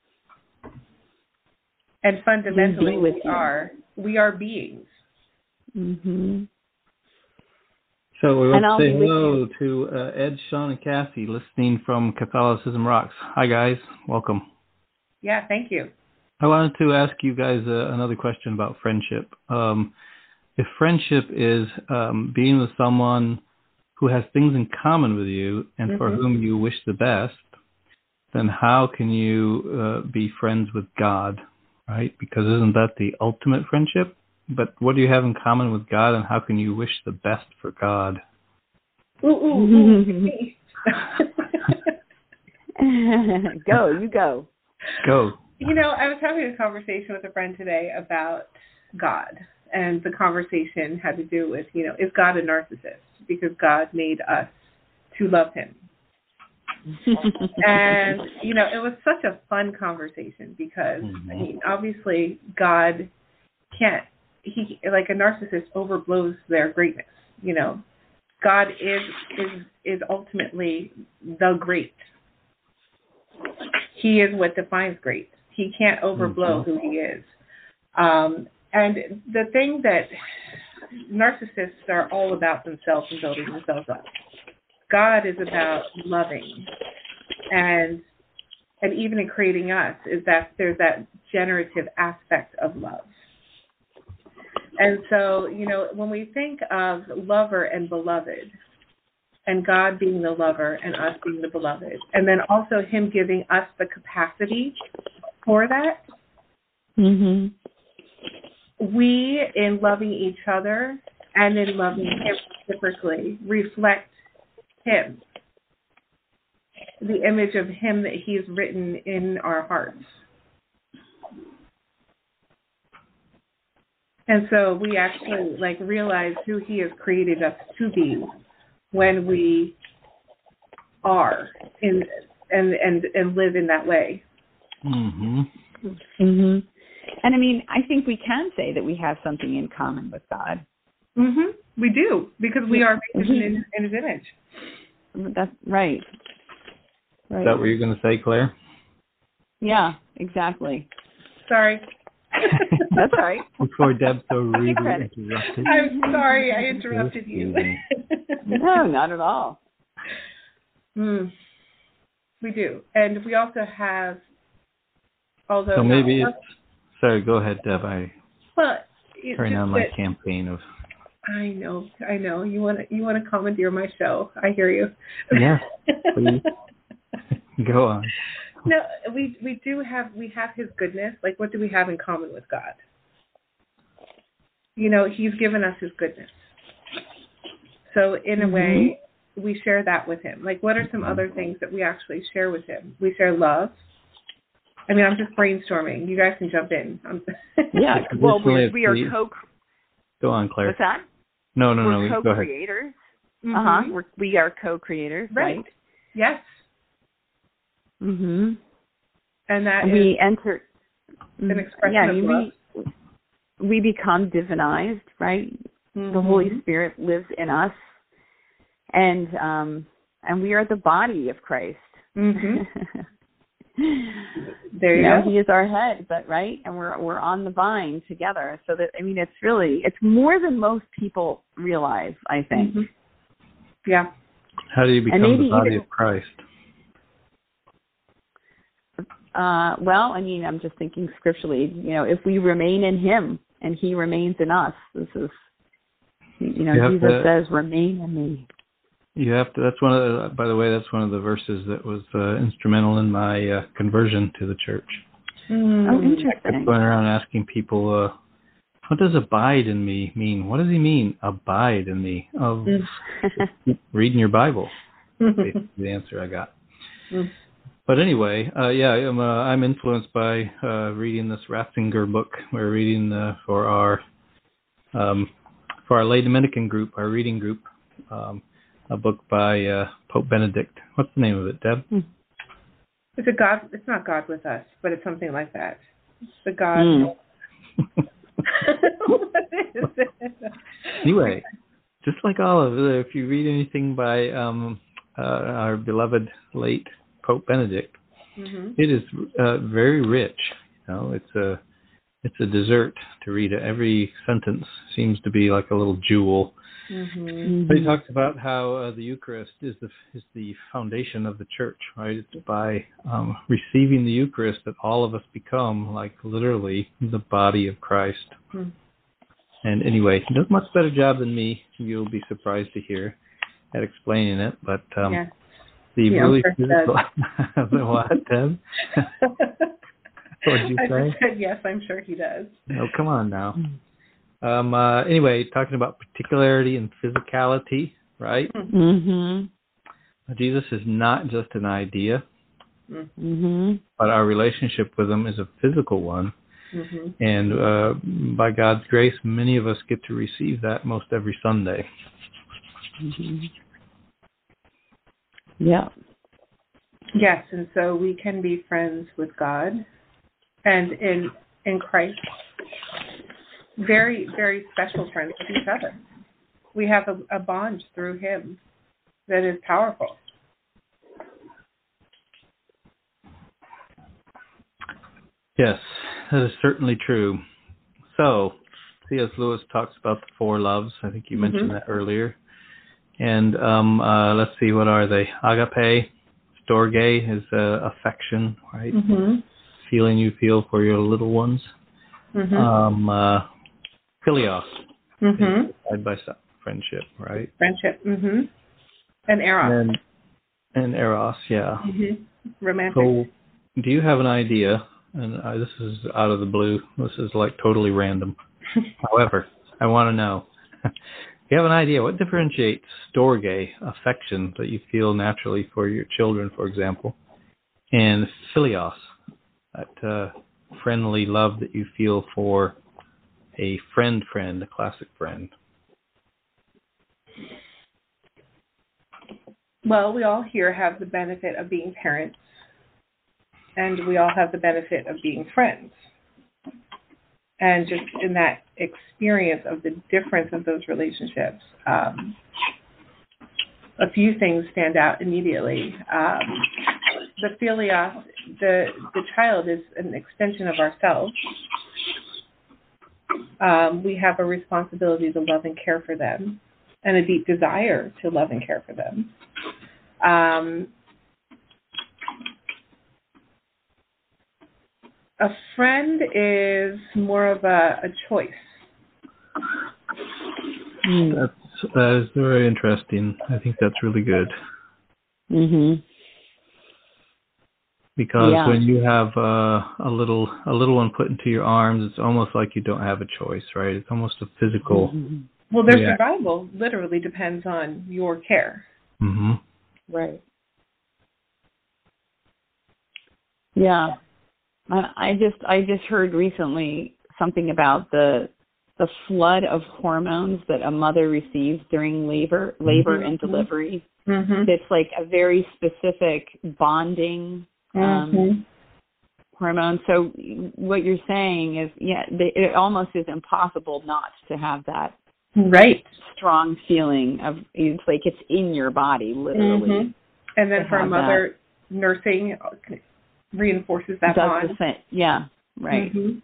And fundamentally, with we you. are we are beings. Mm-hmm. So we want And to say I'll be hello to uh, Ed, Sean, and Cassie listening from Catholicism Rocks. Hi, guys. Welcome. Yeah, thank you. I wanted to ask you guys uh, another question about friendship. Um, if friendship is um, being with someone who has things in common with you and mm-hmm. for whom you wish the best, then how can you uh, be friends with God, right? Because isn't that the ultimate friendship? But what do you have in common with God, and how can you wish the best for God? Ooh, ooh, ooh. Go, you go. Go. You know, I was having a conversation with a friend today about God, and the conversation had to do with, you know, is God a narcissist? Because God made us to love him. And, you know, it was such a fun conversation because, mm-hmm. I mean, obviously God can't, he, like a narcissist overblows their greatness, you know. God is is is ultimately the great. He is what defines great. He can't overblow mm-hmm. who he is. Um, and the thing that narcissists are all about themselves and building themselves up. God is about loving, and and even in creating us, is that there's that generative aspect of love. And so, you know, when we think of lover and beloved, and God being the lover and us being the beloved, and then also him giving us the capacity for that, mm-hmm. we, in loving each other and in loving him reciprocally, reflect him, the image of him that he's written in our hearts. And so we actually like realize who he has created us to be when we are in and and and live in that way. Mhm. Mhm. And I mean, I think we can say that we have something in common with God. Mhm. We do, because we are made in, in his image. That's right. Right. Is that what you're going to say, Claire? Yeah, exactly. Sorry. That's all right. Before Deb so rudely interrupted. I'm sorry I interrupted you. No, not at all. Mm. We do. And we also have, although... So maybe it's... Sorry, go ahead, Deb. I well, carrying on my that, campaign of... I know, I know. You want to you want to commandeer my show. I hear you. Yeah, please. Go on. No, we we do have we have his goodness. Like, what do we have in common with God? You know, he's given us his goodness. So in a mm-hmm. way, we share that with him. Like, what are some other things that we actually share with him? We share love. I mean, I'm just brainstorming. You guys can jump in. Yeah. Well, we we are co. Go on, Claire. What's that? No, no, We're no. co-creators. Mm-hmm. Uh huh. We're, we are co-creators, right? right? Yes. Mhm. And that and is we enter an expression yeah, of we, love. We become divinized, right? Mm-hmm. The Holy Spirit lives in us, and um, and we are the body of Christ. Mm-hmm. There you, you know, go. He is our head, but right, and we're we're on the vine together. So that I mean, it's really it's more than most people realize, I think. Mm-hmm. Yeah. How do you become the body even, of Christ? Uh, well, I mean, I'm just thinking scripturally. You know, if we remain in Him and He remains in us, this is, you know, you Jesus to, says, "Remain in me." You have to. That's one of the. By the way, that's one of the verses that was uh, instrumental in my uh, conversion to the church. Mm. Oh, interesting. I kept going around asking people, uh, "What does abide in me mean? What does He mean? Abide in me?" Oh, keep reading your Bible. Basically, the answer I got. Mm. But anyway, uh, yeah, I'm, uh, I'm influenced by uh, reading this Ratzinger book. We're reading uh, for our um, for our lay Dominican group, our reading group, um, a book by uh, Pope Benedict. What's the name of it, Deb? It's a God. It's not God with us, but it's something like that. It's the God. Mm. What is it? Anyway, just like all of it, if you read anything by um, uh, our beloved late Pope Benedict, mm-hmm. it is uh, very rich. You know, it's a it's a dessert to read it. Every sentence seems to be like a little jewel. Mm-hmm. But he talks about how uh, the Eucharist is the is the foundation of the church, right? It's by um, receiving the Eucharist that all of us become, like, literally the body of Christ. Mm-hmm. And anyway, he does a much better job than me, you'll be surprised to hear, at explaining it. But um, yeah. the yeah, really physical... the what, Deb? What did you I say? Said, yes, I'm sure he does. Oh, come on now. Um, uh, anyway, talking about particularity and physicality, right? Mm-hmm. Jesus is not just an idea, mm-hmm. but our relationship with him is a physical one. Mm-hmm. And uh, by God's grace, many of us get to receive that most every Sunday. Mm-hmm. Yeah. Yes, and so we can be friends with God and in in Christ. Very, very special friends with each other. We have a, a bond through him that is powerful. Yes, that is certainly true. So, C S Lewis talks about the four loves. I think you mm-hmm. mentioned that earlier. And um, uh, let's see, what are they? Agape, storge is uh, affection, right? Mm-hmm. Feeling you feel for your little ones. Mm-hmm. Um, uh, Philios, mm-hmm. side by side friendship, right? Friendship, mm-hmm. And eros. And, and eros, yeah. Mm-hmm. Romantic. So, do you have an idea? And uh, this is out of the blue. This is like totally random. However, I want to know. Do you have an idea what differentiates storge, affection that you feel naturally for your children, for example, and philios, that uh, friendly love that you feel for a friend friend, a classic friend? Well, we all here have the benefit of being parents, and we all have the benefit of being friends. And just in that experience of the difference of those relationships, um, a few things stand out immediately. Um, the philios, the, the child is an extension of ourselves. Um, we have a responsibility to love and care for them, and a deep desire to love and care for them. Um, a friend is more of a, a choice. That's, that is very interesting. I think that's really good. Mm-hmm. Because yeah. when you have uh, a little a little one put into your arms, it's almost like you don't have a choice, right? It's almost a physical. Mm-hmm. Well, their reaction. Survival literally depends on your care. Mm-hmm. Right. Yeah. I just I just heard recently something about the the flood of hormones that a mother receives during labor labor mm-hmm. and delivery. Mm-hmm. It's like a very specific bonding um, mm-hmm. hormone. So what you're saying is, yeah, it almost is impossible not to have that right strong feeling of, it's like it's in your body, literally. Mm-hmm. And then for a mother, that. nursing reinforces that Does bond. The same. Yeah, right. Mm-hmm.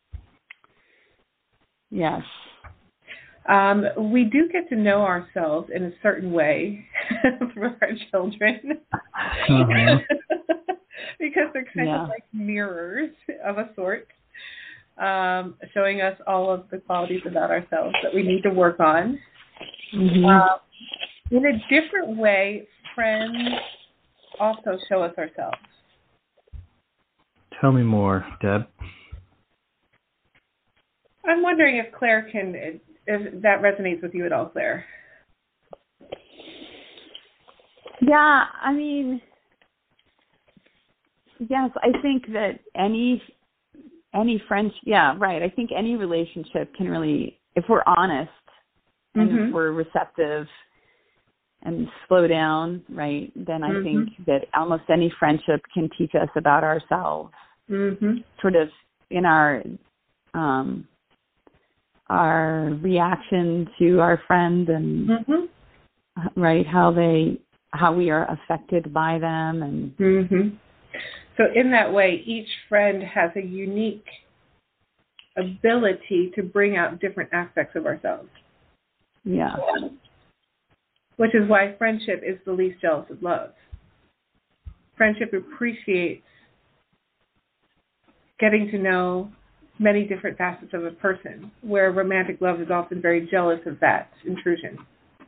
Yes. Um, we do get to know ourselves in a certain way through our children. Mm-hmm. Because they're kind yeah. of like mirrors of a sort, um, showing us all of the qualities about ourselves that we need to work on. Mm-hmm. Uh, in a different way, friends also show us ourselves. Tell me more, Deb. I'm wondering if Claire can, if that resonates with you at all, Claire. Yeah, I mean, yes, I think that any any friendship, yeah, right. I think any relationship can really, if we're honest and mm-hmm. if we're receptive, and slow down, right, then I mm-hmm. think that almost any friendship can teach us about ourselves, mm-hmm. sort of in our um, our reaction to our friend and mm-hmm. right how they how we are affected by them and. Mm-hmm. So in that way, each friend has a unique ability to bring out different aspects of ourselves. Yeah. Which is why friendship is the least jealous of love. Friendship appreciates getting to know many different facets of a person, where romantic love is often very jealous of that intrusion.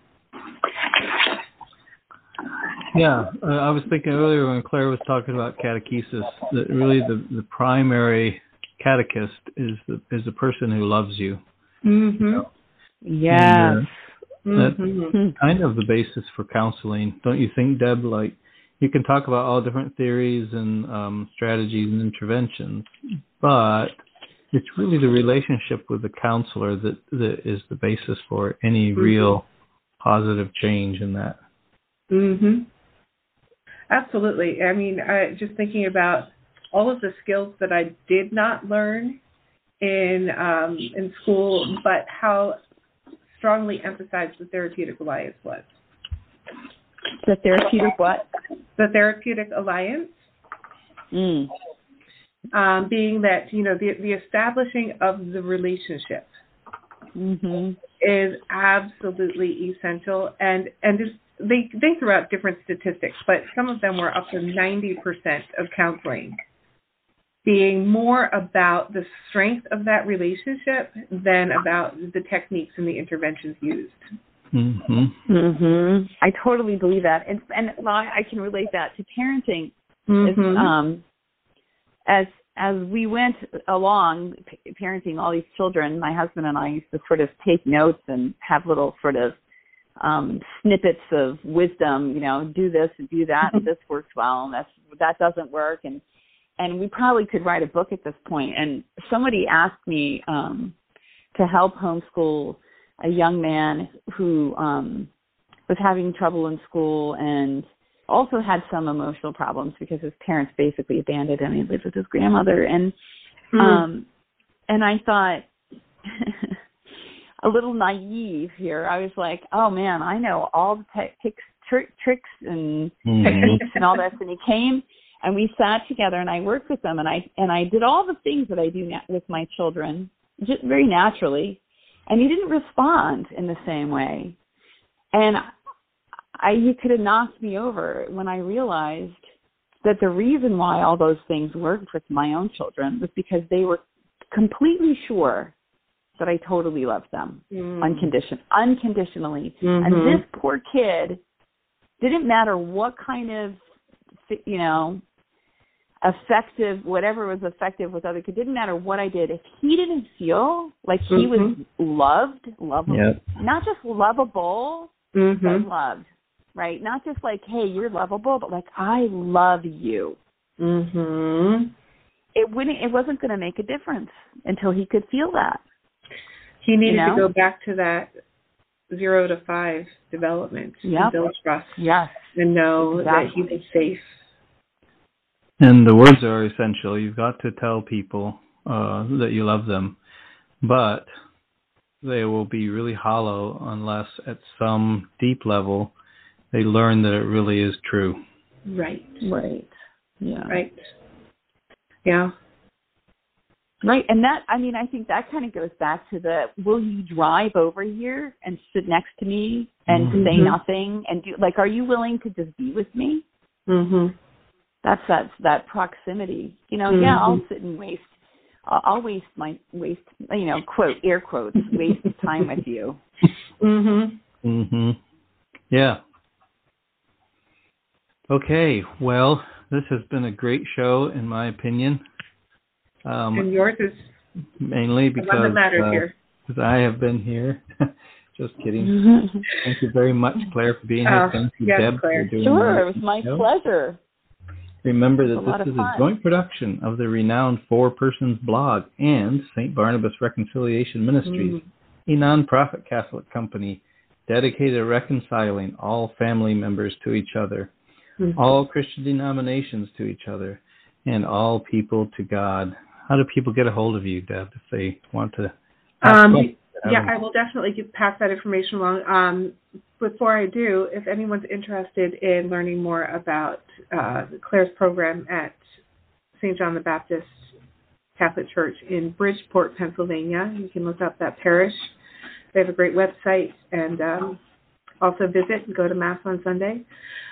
Yeah, uh, I was thinking earlier when Claire was talking about catechesis that really the, the primary catechist is the is the person who loves you. Mm-hmm. You know? Yes. And, uh, that's mm-hmm. kind of the basis for counseling, don't you think, Deb? Like, you can talk about all different theories and um, strategies and interventions, but it's really the relationship with the counselor that, that is the basis for any mm-hmm. real positive change in that. Mm-hmm. Absolutely. I mean, I, just thinking about all of the skills that I did not learn in um, in school, but how strongly emphasized the therapeutic alliance was. The therapeutic what? The therapeutic alliance. Mm. Um, being that, you know, the, the establishing of the relationship mm-hmm. is absolutely essential. And, and just, they, they threw out different statistics, but some of them were up to ninety percent of counseling being more about the strength of that relationship than about the techniques and the interventions used. Mm-hmm. Mm-hmm. I totally believe that. And, and well, I can relate that to parenting. Mm-hmm. As, um, as as we went along p- parenting all these children, my husband and I used to sort of take notes and have little sort of um, snippets of wisdom, you know, do this and do that, and this works well, and that's, that doesn't work. And, and we probably could write a book at this point. And somebody asked me um, to help homeschool a young man who um, was having trouble in school and also had some emotional problems because his parents basically abandoned him. He lived with his grandmother. And mm. um, and I thought, a little naive here, I was like, oh, man, I know all the te- tricks, tr- tricks and mm-hmm. techniques and all this. And he came and we sat together and I worked with him and I and I did all the things that I do na- with my children, just very naturally. And he didn't respond in the same way. And I, he could have knocked me over when I realized that the reason why all those things worked with my own children was because they were completely sure that I totally loved them mm. uncondition- unconditionally. Mm-hmm. And this poor kid, didn't matter what kind of, you know, effective, whatever was effective with other kids, didn't matter what I did. If he didn't feel like he mm-hmm. was loved, lovable, yep. not just lovable, mm-hmm. but loved, right? Not just like, hey, you're lovable, but like, I love you. Mm-hmm. It wouldn't. It wasn't going to make a difference until he could feel that. He needed you know? to go back to that zero to five development yep. and build trust. Yes. And know exactly. that he was safe. And the words are essential. You've got to tell people uh, that you love them, but they will be really hollow unless at some deep level they learn that it really is true. Right. Right. Yeah. Right. Yeah. Right. And that, I mean, I think that kind of goes back to the, will you drive over here and sit next to me and mm-hmm. say nothing? And do, like, are you willing to just be with me? Mm-hmm. That's that, that proximity. You know, mm-hmm. yeah, I'll sit and waste, I'll, I'll waste my, waste, you know, quote, air quotes, waste time with you. Mm-hmm. Mm-hmm. Yeah. Okay. Well, this has been a great show, in my opinion. Um, and yours is mainly because the one that matters uh, here. Because I have been here. Just kidding. Thank you very much, Claire, for being here. Oh, Thank you, yes, Deb, Claire. for doing Sure, that. it was my show. pleasure. Remember that a this is fun. a joint production of the renowned Four Persons blog and Saint Barnabas Reconciliation Ministries, mm. a nonprofit Catholic company dedicated to reconciling all family members to each other, mm-hmm. all Christian denominations to each other, and all people to God. How do people get a hold of you, Deb, if they want to? Um, yeah, I will definitely give, pass that information along. Um, before I do, if anyone's interested in learning more about uh, Claire's program at Saint John the Baptist Catholic Church in Bridgeport, Pennsylvania, you can look up that parish. They have a great website, and um, also visit and go to Mass on Sunday.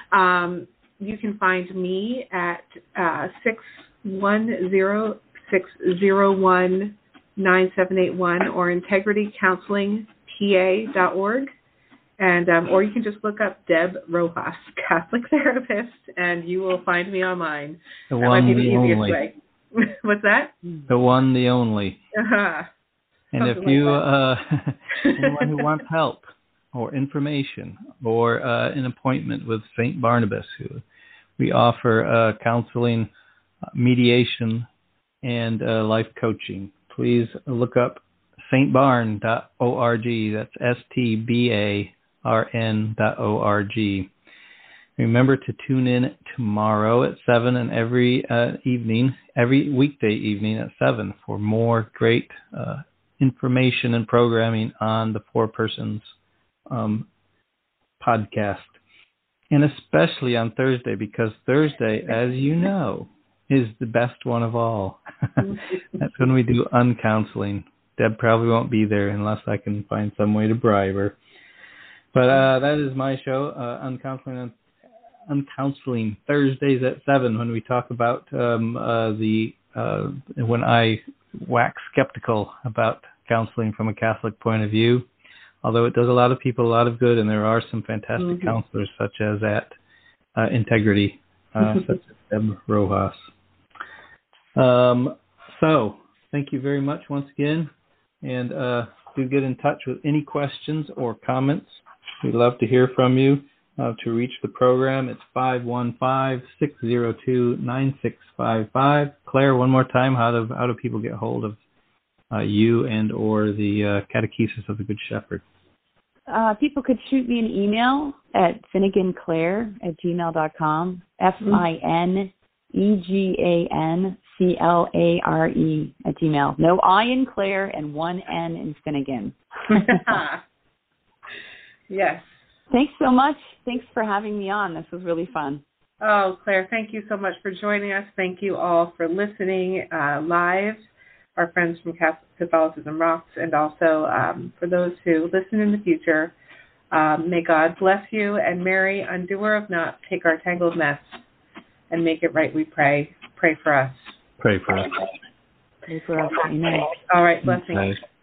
Um, you can find me at uh, six one zero, six zero one, nine seven eight one or integrity counseling p a dot org. And um, or you can just look up Deb Rojas, Catholic therapist, and you will find me online. The that one, might be the, the easiest only. way. What's that? The one, the only. Uh-huh. And Something if you, like uh, anyone who wants help or information or uh, an appointment with Saint Barnabas, who we offer uh, counseling, mediation, and uh, life coaching, please look up saint barn dot org. That's S T B A R N dot O R G. Remember to tune in tomorrow at seven and every uh, evening, every weekday evening at seven for more great uh, information and programming on the Four Persons um, podcast. And especially on Thursday, because Thursday, as you know, is the best one of all. That's when we do uncounseling. Deb probably won't be there unless I can find some way to bribe her. But uh, that is my show, uh, Uncounseling, Uncounseling, Thursdays at seven, when we talk about um, uh, the, uh, when I wax skeptical about counseling from a Catholic point of view, although it does a lot of people a lot of good, and there are some fantastic mm-hmm. counselors, such as at uh, Integrity, uh, such as Deb Rojas. Um, so, thank you very much once again, and uh, do get in touch with any questions or comments. We'd love to hear from you. Uh, to reach the program, it's five one five, six zero two, nine six five five. Claire, one more time, how do, how do people get hold of uh, you and or the uh, Catechesis of the Good Shepherd? Uh, people could shoot me an email at finneganclaire at gmail dot com, F I N E G A N C L A R E at Gmail. No I in Claire and one N in Finnegan. Yes. Thanks so much. Thanks for having me on. This was really fun. Oh, Claire, thank you so much for joining us. Thank you all for listening uh, live, our friends from Catholicism Rocks, and also um, for those who listen in the future. Um, may God bless you, and Mary, undoer of knots, take our tangled mess and make it right, we pray. Pray for us. Pray for us. Pray for us. Amen. All right, blessings. Okay.